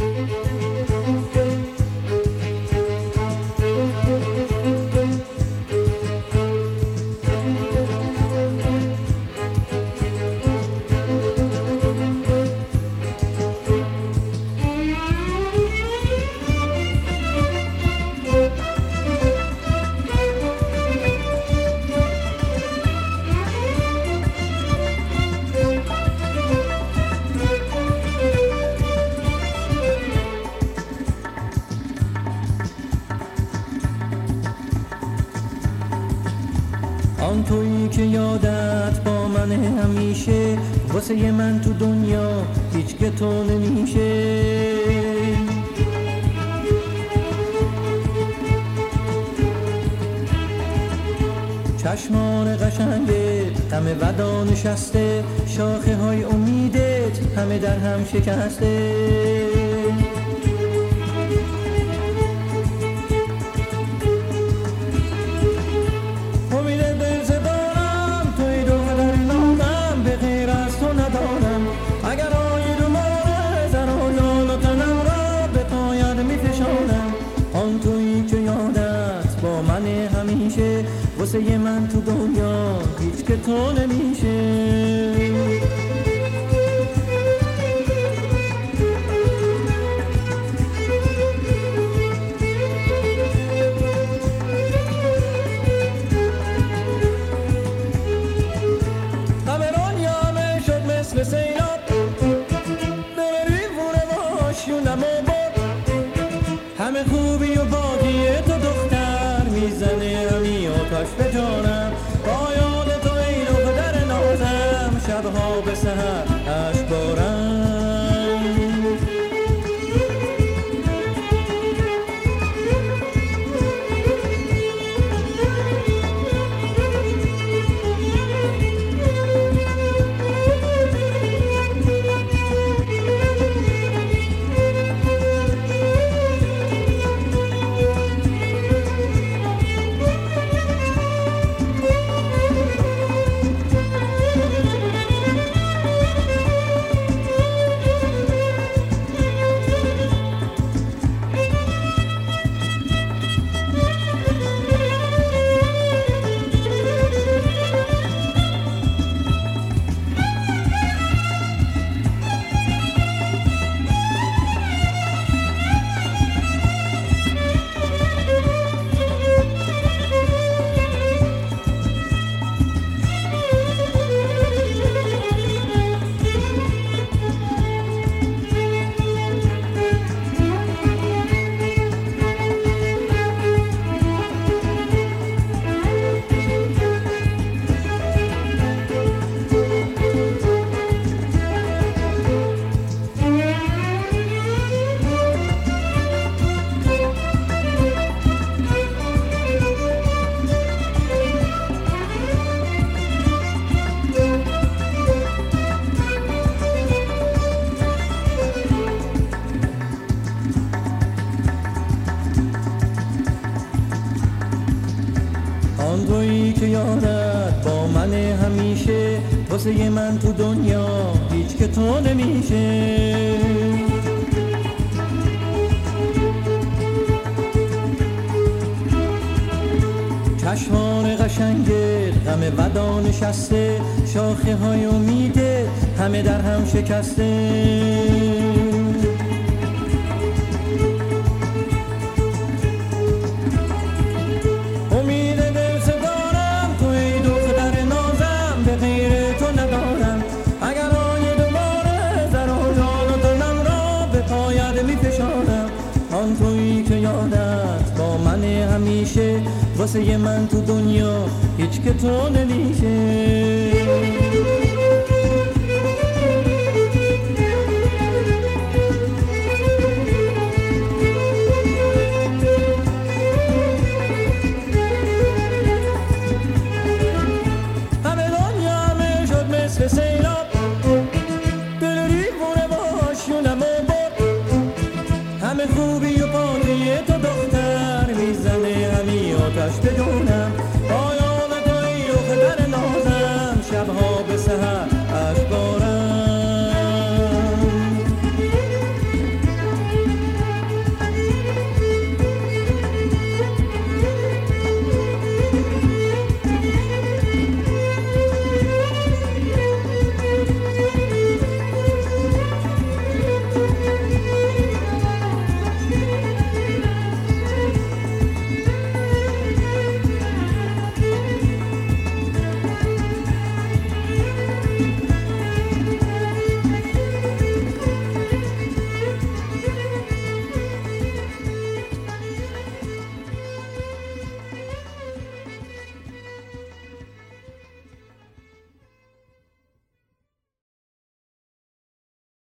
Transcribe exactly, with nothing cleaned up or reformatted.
آن تویی که یادت با من همیشه، واسه من تو دنیا هیچ که تو نمیشه. چشمان قشنگت همه ودا نشسته، شاخه های امیدت همه در هم شکسته. آن تویی که یادت با من همیشه، واسه من تو دنیا هیچ که تو نمیشه. همه دنیا شد مثل سیلاب، ببری وونه باشونم و باد. همه خوبی و بادی تو دختر میزنه همی آتش به جانم. با یاد تو ای دختر نازم، شبها به سحر اشک بارم. آن تویی که یادت با من همیشه، واسه من تو دنیا هیچ که تو نمیشه. چشمان قشنگت همه ودا نشسته، شاخه های امیدت همه در هم شکسته. آن تویی که یادت با من همیشه، واسه من تو دنیا هیچ که تو نمیشه.